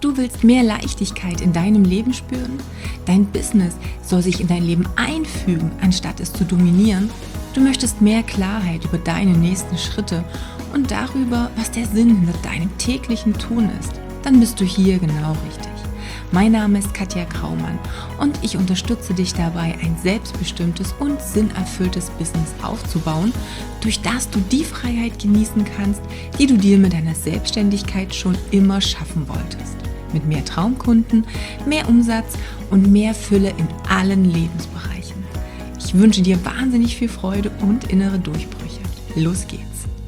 Du willst mehr Leichtigkeit in deinem Leben spüren? Dein Business soll sich in dein Leben einfügen, anstatt es zu dominieren? Du möchtest mehr Klarheit über deine nächsten Schritte und darüber, was der Sinn hinter deinem täglichen Tun ist? Dann bist du hier genau richtig. Mein Name ist Katja Graumann und ich unterstütze dich dabei, ein selbstbestimmtes und sinnerfülltes Business aufzubauen, durch das du die Freiheit genießen kannst, die du dir mit deiner Selbstständigkeit schon immer schaffen wolltest. Mit mehr Traumkunden, mehr Umsatz und mehr Fülle in allen Lebensbereichen. Ich wünsche dir wahnsinnig viel Freude und innere Durchbrüche. Los geht's!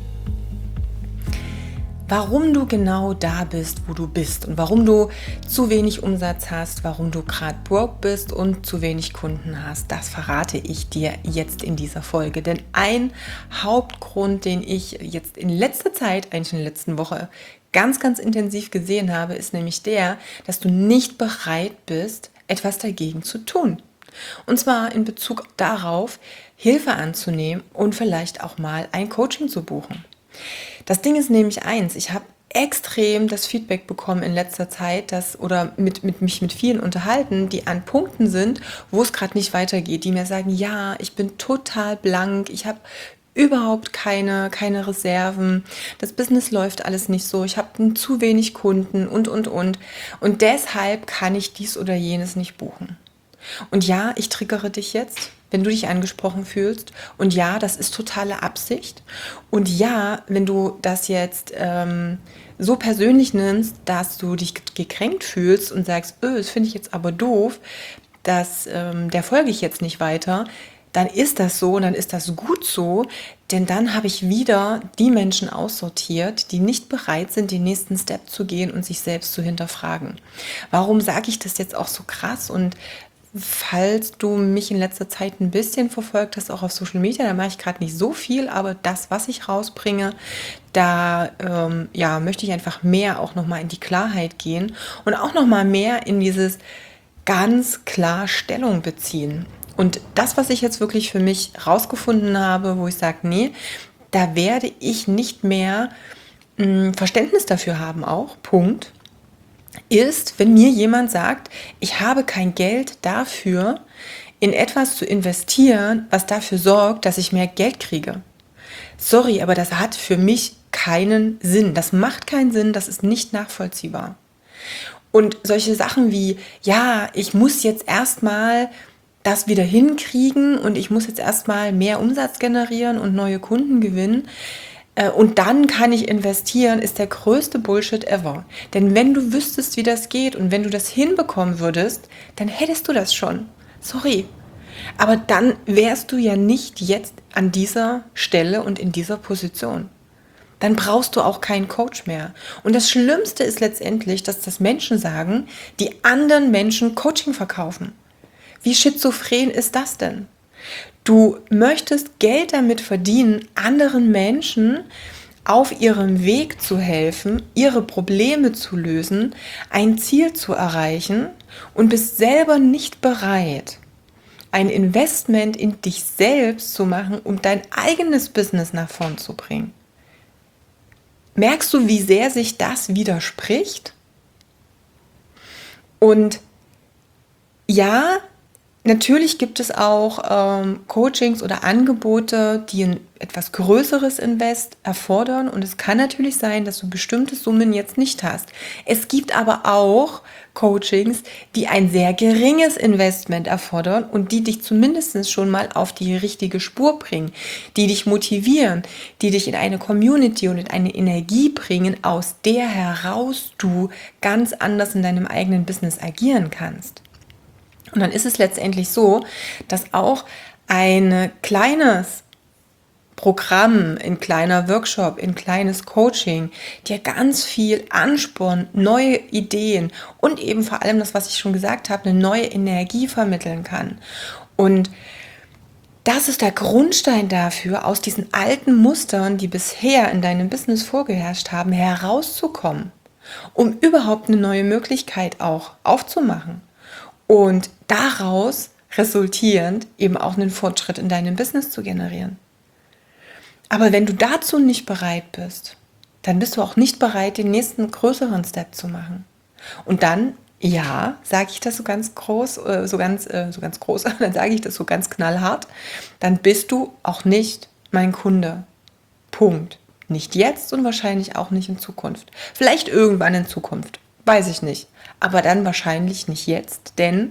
Warum du genau da bist, wo du bist und warum du zu wenig Umsatz hast, warum du gerade broke bist und zu wenig Kunden hast, das verrate ich dir jetzt in dieser Folge. Denn ein Hauptgrund, den ich jetzt in letzter Zeit, eigentlich in der letzten Woche, ganz intensiv gesehen habe, ist nämlich der, dass du nicht bereit bist, etwas dagegen zu tun. Und zwar in Bezug darauf, Hilfe anzunehmen und vielleicht auch mal ein Coaching zu buchen. Das Ding ist nämlich eins, ich habe extrem das Feedback bekommen in letzter Zeit, mich mit vielen unterhalten, die an Punkten sind, wo es gerade nicht weitergeht, die mir sagen, ja, ich bin total blank, ich habe überhaupt keine Reserven, das Business läuft alles nicht so, ich habe zu wenig Kunden und deshalb kann ich dies oder jenes nicht buchen. Und ja, ich triggere dich jetzt, wenn du dich angesprochen fühlst. Und ja, das ist totale Absicht. Und ja, wenn du das jetzt so persönlich nimmst, dass du dich gekränkt fühlst und sagst, das finde ich jetzt aber doof, der folge ich jetzt nicht weiter, dann ist das so und dann ist das gut so, denn dann habe ich wieder die Menschen aussortiert, die nicht bereit sind, den nächsten Step zu gehen und sich selbst zu hinterfragen. Warum sage ich das jetzt auch so krass? Und falls du mich in letzter Zeit ein bisschen verfolgt hast, auch auf Social Media, da mache ich gerade nicht so viel, aber das, was ich rausbringe, da möchte ich einfach mehr auch nochmal in die Klarheit gehen und auch nochmal mehr in dieses ganz klar Stellung beziehen. Und das, was ich jetzt wirklich für mich rausgefunden habe, wo ich sage, nee, da werde ich nicht mehr Verständnis dafür haben auch, Punkt, ist, wenn mir jemand sagt, ich habe kein Geld dafür, in etwas zu investieren, was dafür sorgt, dass ich mehr Geld kriege. Sorry, aber das hat für mich keinen Sinn. Das macht keinen Sinn, das ist nicht nachvollziehbar. Und solche Sachen wie, ja, ich muss jetzt erstmal das wieder hinkriegen und ich muss jetzt erstmal mehr Umsatz generieren und neue Kunden gewinnen, und dann kann ich investieren, ist der größte Bullshit ever. Denn wenn du wüsstest, wie das geht und wenn du das hinbekommen würdest, dann hättest du das schon. Sorry. Aber dann wärst du ja nicht jetzt an dieser Stelle und in dieser Position. Dann brauchst du auch keinen Coach mehr. Und das Schlimmste ist letztendlich, dass das Menschen sagen, die anderen Menschen Coaching verkaufen. Wie schizophren ist das denn? Du möchtest Geld damit verdienen, anderen Menschen auf ihrem Weg zu helfen, ihre Probleme zu lösen, ein Ziel zu erreichen und bist selber nicht bereit, ein Investment in dich selbst zu machen, um dein eigenes Business nach vorn zu bringen. Merkst du, wie sehr sich das widerspricht? Und ja, natürlich gibt es auch Coachings oder Angebote, die ein etwas größeres Invest erfordern und es kann natürlich sein, dass du bestimmte Summen jetzt nicht hast. Es gibt aber auch Coachings, die ein sehr geringes Investment erfordern und die dich zumindest schon mal auf die richtige Spur bringen, die dich motivieren, die dich in eine Community und in eine Energie bringen, aus der heraus du ganz anders in deinem eigenen Business agieren kannst. Und dann ist es letztendlich so, dass auch ein kleines Programm, ein kleiner Workshop, ein kleines Coaching dir ganz viel Ansporn, neue Ideen und eben vor allem das, was ich schon gesagt habe, eine neue Energie vermitteln kann. Und das ist der Grundstein dafür, aus diesen alten Mustern, die bisher in deinem Business vorgeherrscht haben, herauszukommen, um überhaupt eine neue Möglichkeit auch aufzumachen. Und daraus resultierend eben auch einen Fortschritt in deinem Business zu generieren. Aber wenn du dazu nicht bereit bist, dann bist du auch nicht bereit, den nächsten größeren Step zu machen. Und dann, ja, sage ich das so ganz groß, so ganz groß, dann sage ich das so ganz knallhart, dann bist du auch nicht mein Kunde. Punkt. Nicht jetzt und wahrscheinlich auch nicht in Zukunft. Vielleicht irgendwann in Zukunft, weiß ich nicht. Aber dann wahrscheinlich nicht jetzt, denn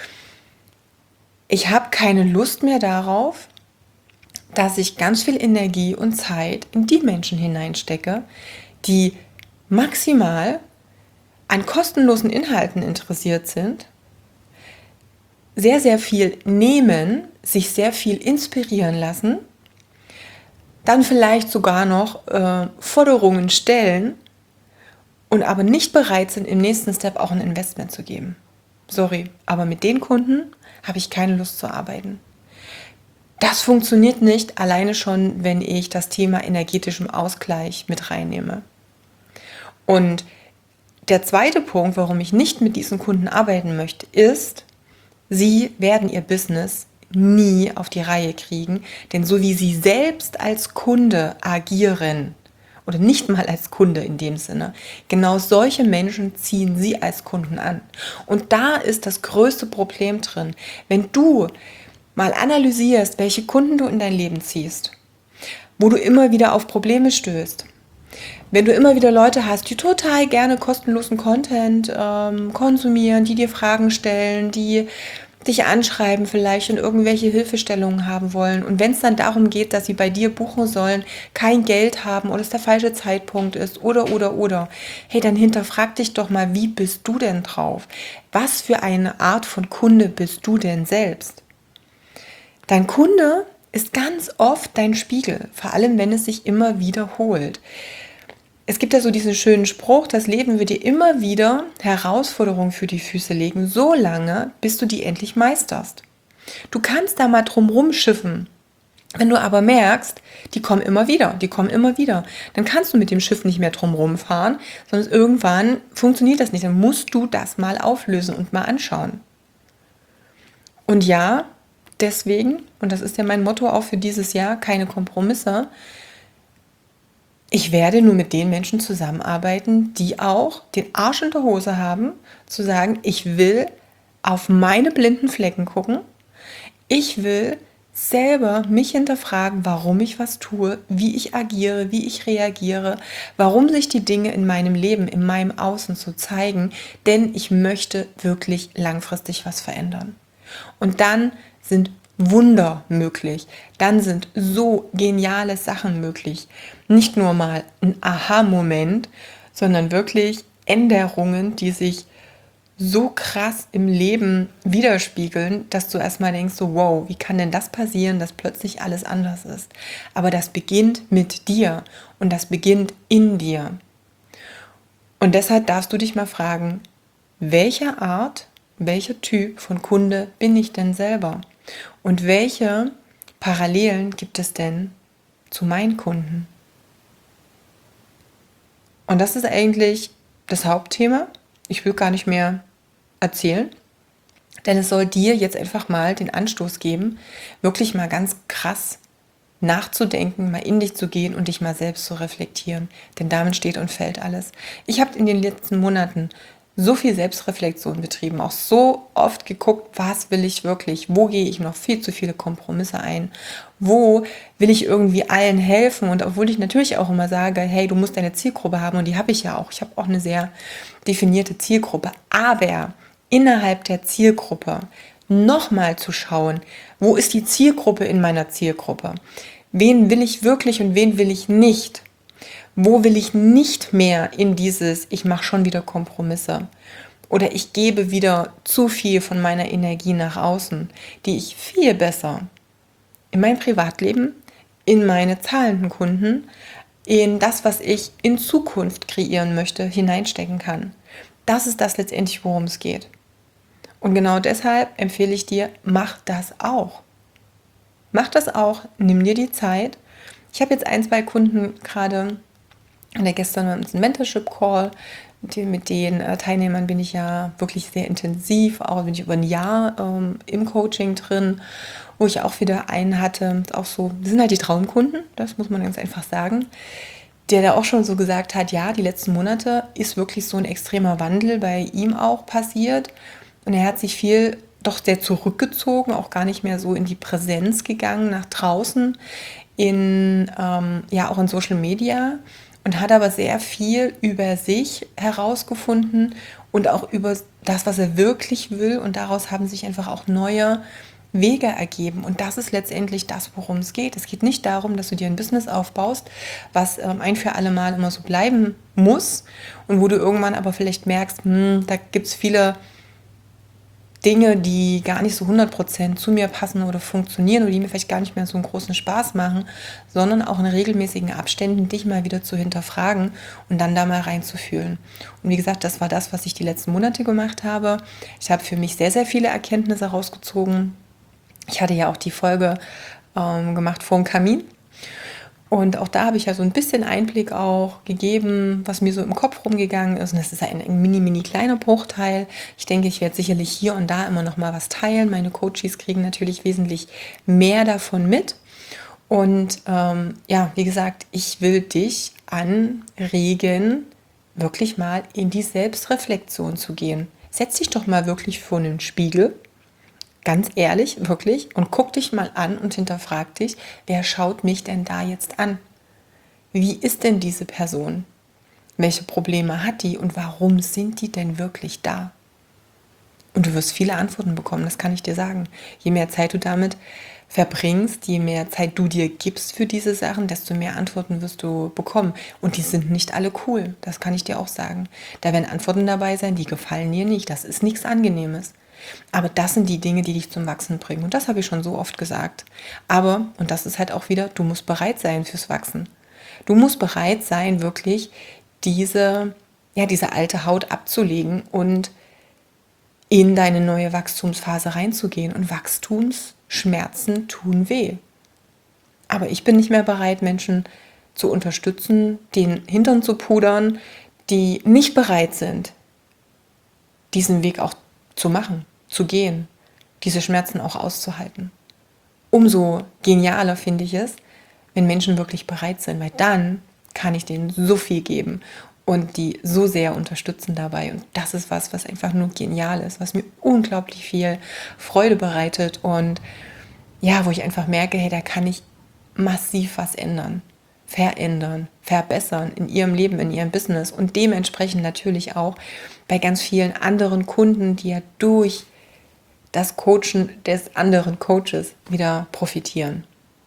ich habe keine Lust mehr darauf, dass ich ganz viel Energie und Zeit in die Menschen hineinstecke, die maximal an kostenlosen Inhalten interessiert sind, sehr, sehr viel nehmen, sich sehr viel inspirieren lassen, dann vielleicht sogar noch Forderungen stellen und aber nicht bereit sind, im nächsten Step auch ein Investment zu geben. Sorry, aber mit den Kunden habe ich keine Lust zu arbeiten. Das funktioniert nicht alleine schon, wenn ich das Thema energetischem Ausgleich mit reinnehme. Und der zweite Punkt, warum ich nicht mit diesen Kunden arbeiten möchte, ist, sie werden ihr Business nie auf die Reihe kriegen, denn so wie sie selbst als Kunde agieren, oder nicht mal als Kunde in dem Sinne, genau solche Menschen ziehen sie als Kunden an. Und da ist das größte Problem drin. Wenn du mal analysierst, welche Kunden du in dein Leben ziehst, wo du immer wieder auf Probleme stößt, wenn du immer wieder Leute hast, die total gerne kostenlosen Content konsumieren, die dir Fragen stellen, die dich anschreiben vielleicht und irgendwelche Hilfestellungen haben wollen. Und wenn es dann darum geht, dass sie bei dir buchen sollen, kein Geld haben oder es der falsche Zeitpunkt ist oder, hey, dann hinterfrag dich doch mal, wie bist du denn drauf? Was für eine Art von Kunde bist du denn selbst? Dein Kunde ist ganz oft dein Spiegel, vor allem wenn es sich immer wiederholt. Es gibt ja so diesen schönen Spruch, das Leben wird dir immer wieder Herausforderungen für die Füße legen, so lange, bis du die endlich meisterst. Du kannst da mal drum rumschiffen. Wenn du aber merkst, die kommen immer wieder, dann kannst du mit dem Schiff nicht mehr drum rumfahren, sondern irgendwann funktioniert das nicht. Dann musst du das mal auflösen und mal anschauen. Und ja, deswegen, und das ist ja mein Motto auch für dieses Jahr, keine Kompromisse, ich werde nur mit den Menschen zusammenarbeiten, die auch den Arsch in der Hose haben, zu sagen, ich will auf meine blinden Flecken gucken. Ich will selber mich hinterfragen, warum ich was tue, wie ich agiere, wie ich reagiere, warum sich die Dinge in meinem Leben, in meinem Außen so zeigen, denn ich möchte wirklich langfristig was verändern. Und dann sind Wunder möglich. Dann sind so geniale Sachen möglich. Nicht nur mal ein Aha-Moment, sondern wirklich Änderungen, die sich so krass im Leben widerspiegeln, dass du erstmal denkst, so wow, wie kann denn das passieren, dass plötzlich alles anders ist? Aber das beginnt mit dir und das beginnt in dir. Und deshalb darfst du dich mal fragen, welcher Art, welcher Typ von Kunde bin ich denn selber? Und welche Parallelen gibt es denn zu meinen Kunden? Und das ist eigentlich das Hauptthema. Ich will gar nicht mehr erzählen, denn es soll dir jetzt einfach mal den Anstoß geben, wirklich mal ganz krass nachzudenken, mal in dich zu gehen und dich mal selbst zu reflektieren. Denn damit steht und fällt alles. Ich habe in den letzten Monaten so viel Selbstreflexion betrieben, auch so oft geguckt, was will ich wirklich, wo gehe ich noch viel zu viele Kompromisse ein, wo will ich irgendwie allen helfen und obwohl ich natürlich auch immer sage, hey, du musst deine Zielgruppe haben und die habe ich ja auch, ich habe auch eine sehr definierte Zielgruppe, aber innerhalb der Zielgruppe nochmal zu schauen, wo ist die Zielgruppe in meiner Zielgruppe, wen will ich wirklich und wen will ich nicht. Wo will ich nicht mehr in dieses, ich mache schon wieder Kompromisse oder ich gebe wieder zu viel von meiner Energie nach außen, die ich viel besser in mein Privatleben, in meine zahlenden Kunden, in das, was ich in Zukunft kreieren möchte, hineinstecken kann. Das ist das letztendlich, worum es geht. Und genau deshalb empfehle ich dir, mach das auch. Mach das auch, nimm dir die Zeit. Ich habe jetzt 1, 2 Kunden gerade. Gestern war uns ein Mentorship-Call. Mit den Teilnehmern bin ich ja wirklich sehr intensiv, auch bin ich über ein Jahr im Coaching drin, wo ich auch wieder einen hatte. Auch so, das sind halt die Traumkunden, das muss man ganz einfach sagen. der da auch schon so gesagt hat, ja, die letzten Monate ist wirklich so ein extremer Wandel bei ihm auch passiert. Und er hat sich viel doch sehr zurückgezogen, auch gar nicht mehr so in die Präsenz gegangen, nach draußen, auch in Social Media, und hat aber sehr viel über sich herausgefunden und auch über das, was er wirklich will. Und daraus haben sich einfach auch neue Wege ergeben. Und das ist letztendlich das, worum es geht. Es geht nicht darum, dass du dir ein Business aufbaust, was ein für alle Mal immer so bleiben muss und wo du irgendwann aber vielleicht merkst, da gibt es viele Dinge, die gar nicht so 100% zu mir passen oder funktionieren oder die mir vielleicht gar nicht mehr so einen großen Spaß machen, sondern auch in regelmäßigen Abständen dich mal wieder zu hinterfragen und dann da mal reinzufühlen. Und wie gesagt, das war das, was ich die letzten Monate gemacht habe. Ich habe für mich sehr, sehr viele Erkenntnisse rausgezogen. Ich hatte ja auch die Folge gemacht vor dem Kamin. Und auch da habe ich ja so ein bisschen Einblick auch gegeben, was mir so im Kopf rumgegangen ist. Und das ist ein mini kleiner Bruchteil. Ich denke, ich werde sicherlich hier und da immer noch mal was teilen. Meine Coaches kriegen natürlich wesentlich mehr davon mit. Und wie gesagt, ich will dich anregen, wirklich mal in die Selbstreflexion zu gehen. Setz dich doch mal wirklich vor einen Spiegel, ganz ehrlich, wirklich, und guck dich mal an und hinterfrag dich, wer schaut mich denn da jetzt an? Wie ist denn diese Person? Welche Probleme hat die und warum sind die denn wirklich da? Und du wirst viele Antworten bekommen, das kann ich dir sagen. Je mehr Zeit du damit verbringst, je mehr Zeit du dir gibst für diese Sachen, desto mehr Antworten wirst du bekommen. Und die sind nicht alle cool, das kann ich dir auch sagen. Da werden Antworten dabei sein, die gefallen dir nicht. Das ist nichts Angenehmes. Aber das sind die Dinge, die dich zum Wachsen bringen. Und das habe ich schon so oft gesagt. Aber, und das ist halt auch wieder, du musst bereit sein fürs Wachsen. Du musst bereit sein, wirklich diese alte Haut abzulegen und in deine neue Wachstumsphase reinzugehen. Und Wachstumsschmerzen tun weh. Aber ich bin nicht mehr bereit, Menschen zu unterstützen, den Hintern zu pudern, die nicht bereit sind, diesen Weg auch zu machen, zu gehen, diese Schmerzen auch auszuhalten. Umso genialer finde ich es, wenn Menschen wirklich bereit sind, weil dann kann ich denen so viel geben und die so sehr unterstützen dabei. Und das ist was einfach nur genial ist, was mir unglaublich viel Freude bereitet und ja, wo ich einfach merke, hey, da kann ich massiv was ändern, verändern, verbessern in ihrem Leben, in ihrem Business und dementsprechend natürlich auch bei ganz vielen anderen Kunden, die ja durch das Coachen des anderen Coaches wieder profitieren.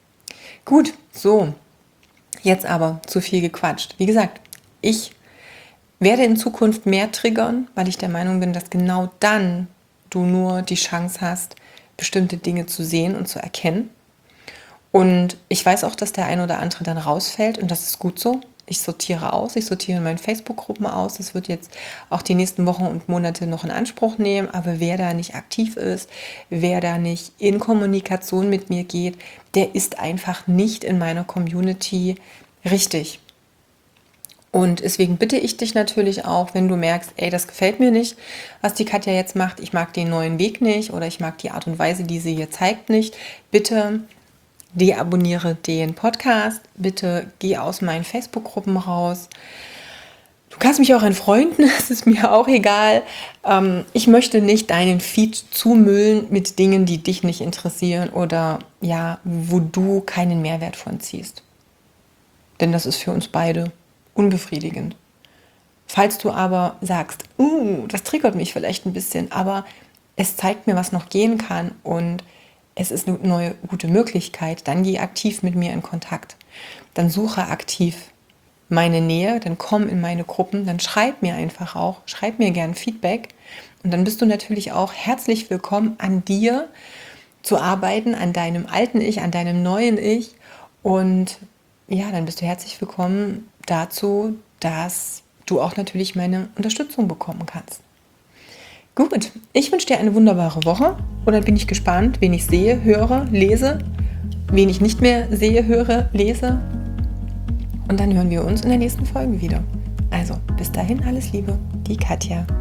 Gut, so, jetzt aber zu viel gequatscht. Wie gesagt, ich werde in Zukunft mehr triggern, weil ich der Meinung bin, dass genau dann du nur die Chance hast, bestimmte Dinge zu sehen und zu erkennen. Und ich weiß auch, dass der ein oder andere dann rausfällt und das ist gut so. Ich sortiere aus, ich sortiere in meinen Facebook-Gruppen aus. Das wird jetzt auch die nächsten Wochen und Monate noch in Anspruch nehmen. Aber wer da nicht aktiv ist, wer da nicht in Kommunikation mit mir geht, der ist einfach nicht in meiner Community richtig. Und deswegen bitte ich dich natürlich auch, wenn du merkst, ey, das gefällt mir nicht, was die Katja jetzt macht, ich mag den neuen Weg nicht oder ich mag die Art und Weise, die sie hier zeigt, nicht, bitte deabonniere den Podcast, bitte geh aus meinen Facebook-Gruppen raus. Du kannst mich auch an Freunden, das ist mir auch egal. Ich möchte nicht deinen Feed zumüllen mit Dingen, die dich nicht interessieren oder ja, wo du keinen Mehrwert von ziehst. Denn das ist für uns beide unbefriedigend. Falls du aber sagst, das triggert mich vielleicht ein bisschen, aber es zeigt mir, was noch gehen kann und es ist eine neue gute Möglichkeit, dann geh aktiv mit mir in Kontakt. Dann suche aktiv meine Nähe, dann komm in meine Gruppen, dann schreib mir einfach auch, schreib mir gern Feedback und dann bist du natürlich auch herzlich willkommen, an dir zu arbeiten, an deinem alten Ich, an deinem neuen Ich und ja, dann bist du herzlich willkommen dazu, dass du auch natürlich meine Unterstützung bekommen kannst. Gut, ich wünsche dir eine wunderbare Woche und dann bin ich gespannt, wen ich sehe, höre, lese, wen ich nicht mehr sehe, höre, lese und dann hören wir uns in der nächsten Folge wieder. Also, bis dahin alles Liebe, die Katja.